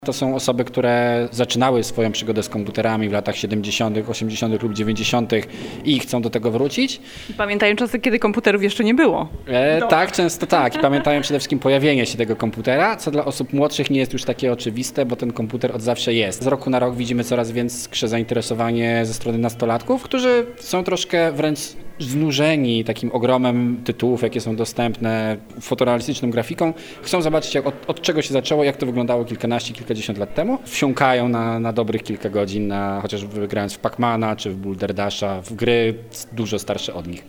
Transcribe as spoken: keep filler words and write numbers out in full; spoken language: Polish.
To są osoby, które zaczynały swoją przygodę z komputerami w latach siedemdziesiątych, osiemdziesiątych lub dziewięćdziesiątych i chcą do tego wrócić. Pamiętają czasy, kiedy komputerów jeszcze nie było. E, tak, często tak. I pamiętają przede wszystkim pojawienie się tego komputera, co dla osób młodszych nie jest już takie oczywiste, bo ten komputer od zawsze jest. Z roku na rok widzimy coraz większe zainteresowanie ze strony nastolatków, którzy są troszkę wręcz znużeni takim ogromem tytułów, jakie są dostępne, fotorealistyczną grafiką. Chcą zobaczyć, jak, od, od czego się zaczęło, jak to wyglądało kilkanaście, kilkadziesiąt lat temu. Wsiąkają na, na dobrych kilka godzin, na, chociażby grając w Pac-Mana czy w Boulder Dasha, w gry dużo starsze od nich.